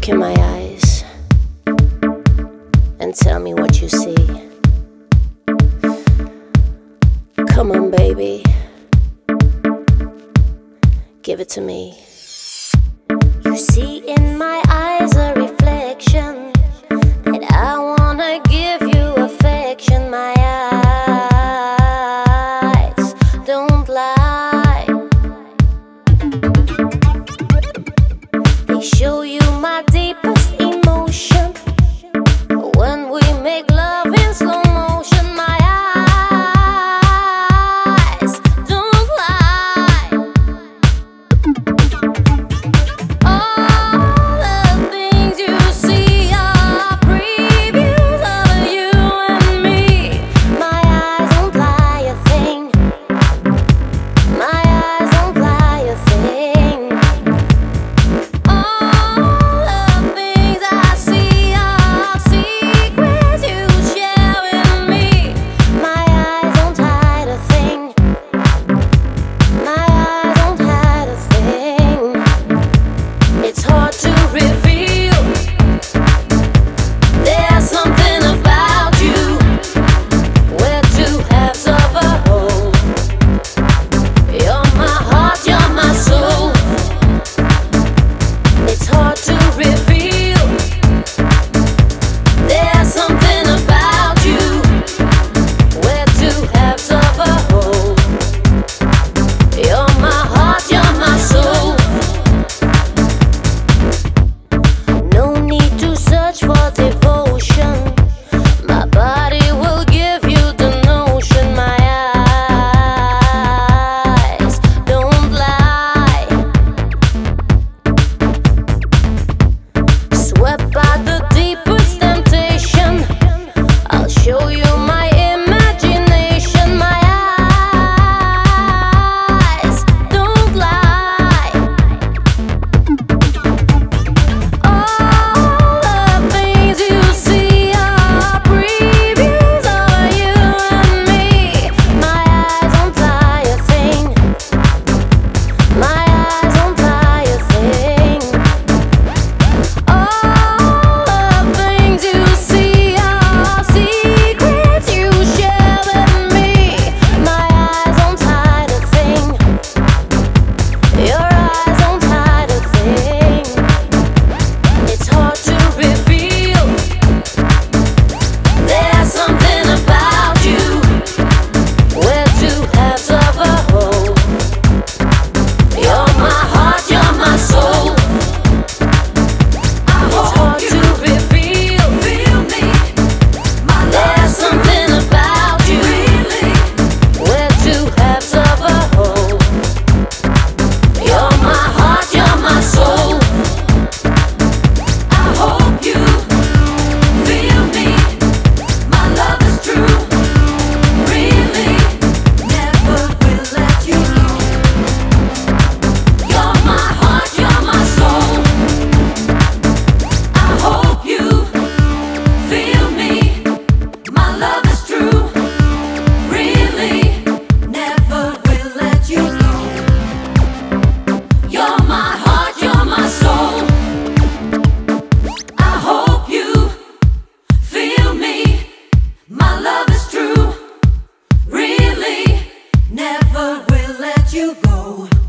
Look in my eyes and tell me what you see. Come on, baby, give it to me. You see in my eyes a reflection that I wanna give you affection. My eyes don't lie, they show you my deepest emotion. When we make love in slow motion, my eyes don't lie. All the things you see are previews of you and me. My eyes don't lie a thing. My eyes don't lie a thing. All the things I see are secrets you share with me. My eyes don't hide a thing. My eyes don't hide a thing. It's hard to reveal. There's something about you. We're two halves of a whole. You're my heart, you're my soul. It's hard to reveal. There's something about you. We're two halves of a whole. You're my heart, you're my soul. No need to search for devotion. My body will give you the notion. My eyes don't lie. Swept by the deepest temptation, I'll show you my imagination. My eyes don't lie. All the things you see are previews of you and me. My eyes don't lie a thing. My eyes don't lie a thing. All the things you see are secrets you share with me. My eyes don't hide a thing. Your eyes don't hide a thing. It's hard to reveal. There's something about you. We're two halves of a whole. You're my heart, you're my soul. It's hard to reveal. There's something about you. We're two halves of a whole. You're my heart, you're my soul. I hope you feel me. My love is true. Really, never will let you go. You're my heart, you're my soul. I hope you feel me. My love is true. Really, never will let you go. You're my heart, you're my soul. I hope you feel me. My love is true. Really, never will let you go.